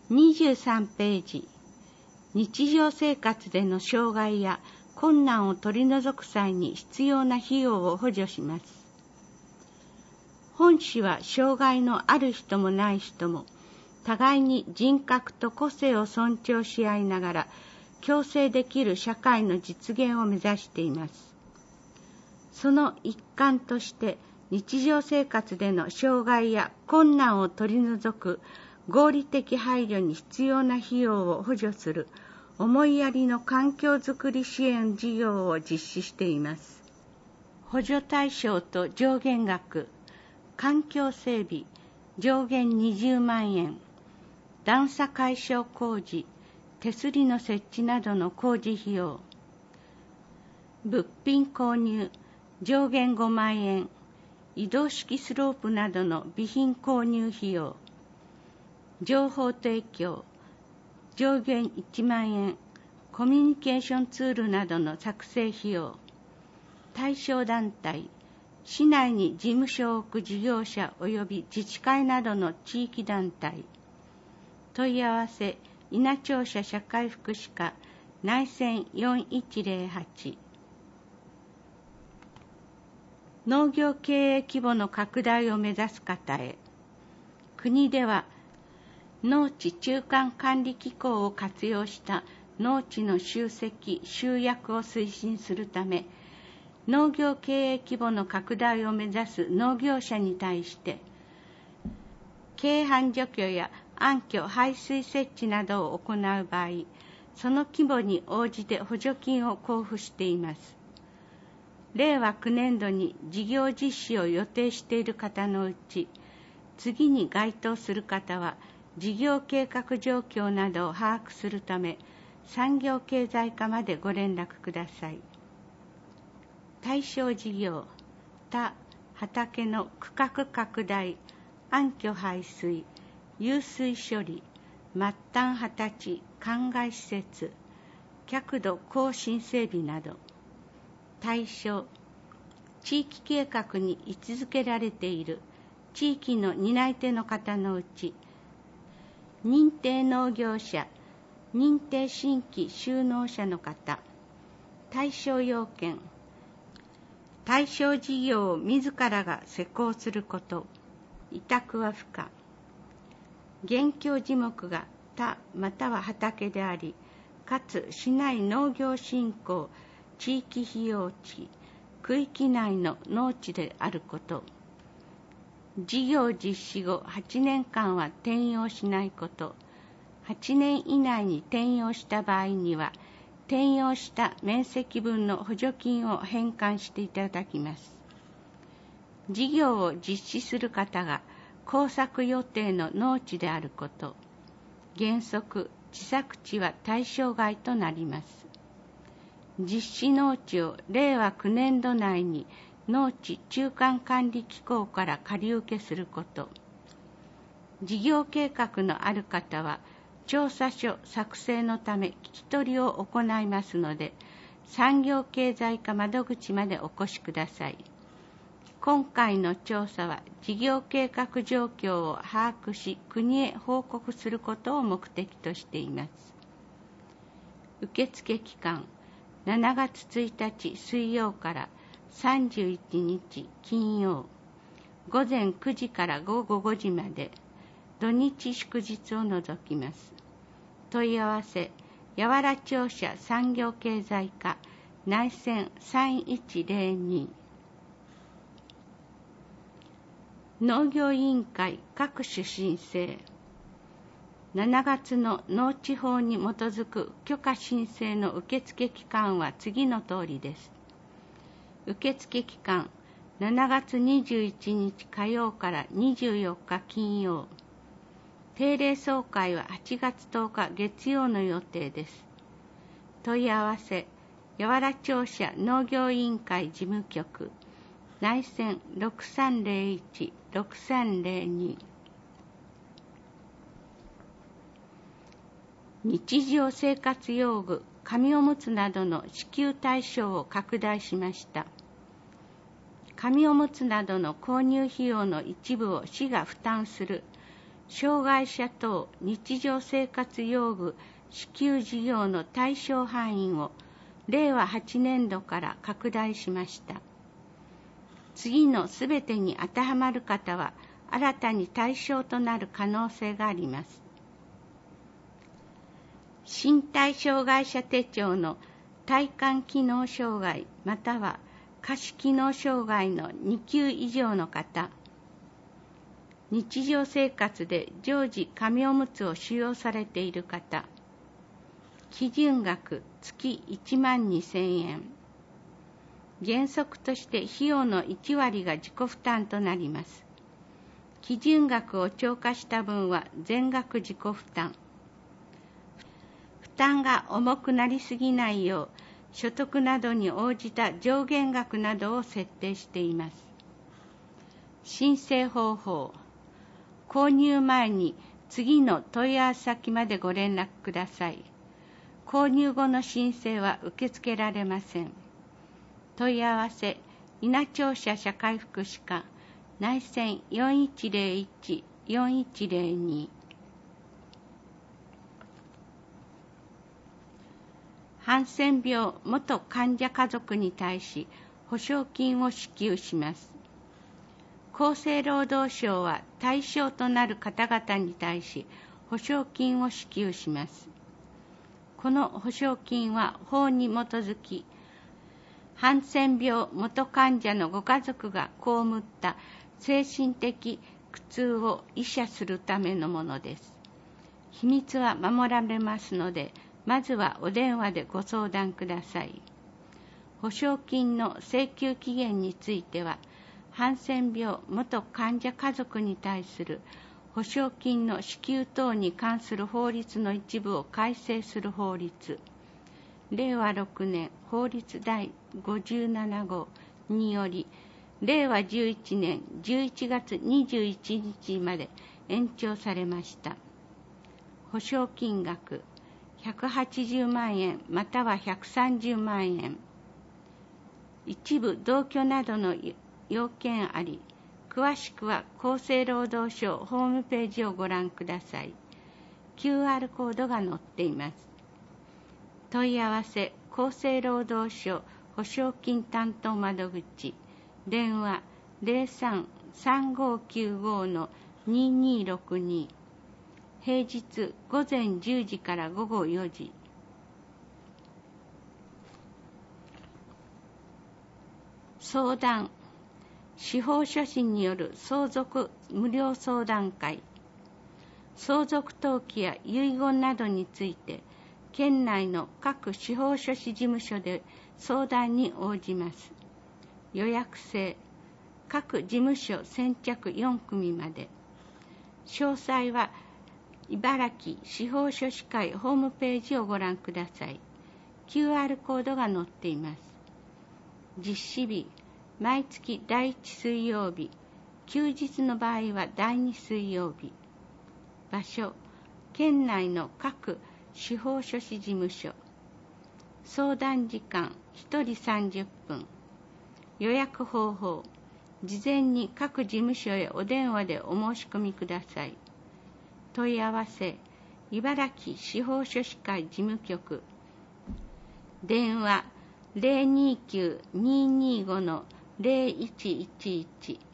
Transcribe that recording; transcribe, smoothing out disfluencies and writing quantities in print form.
23ページ、日常生活での障害や困難を取り除く際に必要な費用を補助します。本誌は障害のある人もない人も互いに人格と個性を尊重し合いながら共生できる社会の実現を目指しています。その一環として日常生活での障害や困難を取り除く合理的配慮に必要な費用を補助する思いやりの環境づくり支援事業を実施しています。補助対象と上限額、環境整備、上限20万円、段差解消工事、手すりの設置などの工事費用、物品購入、上限5万円、移動式スロープなどの備品購入費用、情報提供、上限1万円、コミュニケーションツールなどの作成費用、対象団体、市内に事務所を置く事業者及び自治会などの地域団体、問い合わせ、稲庁舎社会福祉課、内線4108。農業経営規模の拡大を目指す方へ、国では農地中間管理機構を活用した農地の集積・集約を推進するため、農業経営規模の拡大を目指す農業者に対して、軽範除去や暗渠排水設置などを行う場合、その規模に応じて補助金を交付しています。令和9年度に事業実施を予定している方のうち、次に該当する方は、事業計画状況などを把握するため、産業経済課までご連絡ください。対象事業、田、畑の区画拡大、暗渠排水、湧水処理、末端畑地、灌漑施設、客土更新整備など。対象、地域計画に位置づけられている地域の担い手の方のうち、認定農業者、認定新規就農者の方、対象要件、対象事業を自らが施行すること、委託は不可。現況事目が田または畑であり、かつ市内農業振興、地域費用地、区域内の農地であること、事業実施後8年間は転用しないこと、8年以内に転用した場合には、転用した面積分の補助金を返還していただきます。事業を実施する方が耕作予定の農地であること、原則、自作地は対象外となります。実施農地を令和9年度内に農地中間管理機構から借り受けすること。事業計画のある方は、調査書作成のため聞き取りを行いますので、産業経済課窓口までお越しください。今回の調査は、事業計画状況を把握し、国へ報告することを目的としています。受付期間、7月1日水曜から31日金曜、午前9時から午後5時まで、土日祝日を除きます。問い合わせ、八原庁舎産業経済課、内線3102。農業委員会各種申請。7月の農地法に基づく許可申請の受付期間は次の通りです。受付期間、7月21日火曜から24日金曜。定例総会は8月10日月曜の予定です。問い合わせ、八原庁舎農業委員会事務局、内線6301-6302。日常生活用具、紙おむつなどの支給対象を拡大しました。紙おむつなどの購入費用の一部を市が負担する障害者等日常生活用具支給事業の対象範囲を令和8年度から拡大しました。次のすべてに当てはまる方は新たに対象となる可能性があります。身体障害者手帳の体幹機能障害または下肢機能障害の2級以上の方、日常生活で常時紙おむつを使用されている方、基準額月12,000円。原則として費用の1割が自己負担となります。基準額を超過した分は全額自己負担。負担が重くなりすぎないよう、所得などに応じた上限額などを設定しています。申請方法。購入前に次の問い合わせ先までご連絡ください。購入後の申請は受け付けられません。問い合わせ、稲庁舎社会福祉課、内線4101-4102。ハンセン病元患者家族に対し補償金を支給します。厚生労働省は対象となる方々に対し補償金を支給します。この補償金は法に基づき、ハンセン病元患者のご家族が被った精神的苦痛を医者するためのものです。秘密は守られますので、まずはお電話でご相談ください。補償金の請求期限については、ハンセン病元患者家族に対する補償金の支給等に関する法律の一部を改正する法律、令和6年法律第57号により、令和11年11月21日まで延長されました。補償金額180万円または130万円。一部同居などの要件あり、詳しくは厚生労働省ホームページをご覧ください。QR コードが載っています。問い合わせ、厚生労働省補償金担当窓口、電話 03-3595-2262、平日午前10時から午後4時。相談、司法書士による相続無料相談会。相続登記や遺言などについて、県内の各司法書士事務所で相談に応じます。予約制、各事務所先着4組まで。詳細は茨城司法書士会ホームページをご覧ください。QR コードが載っています。実施日、毎月第1水曜日、休日の場合は第2水曜日。場所、県内の各司法書士事務所。相談時間、1人30分。予約方法、事前に各事務所へお電話でお申し込みください。問い合わせ、茨城司法書士会事務局。電話 029-225-0111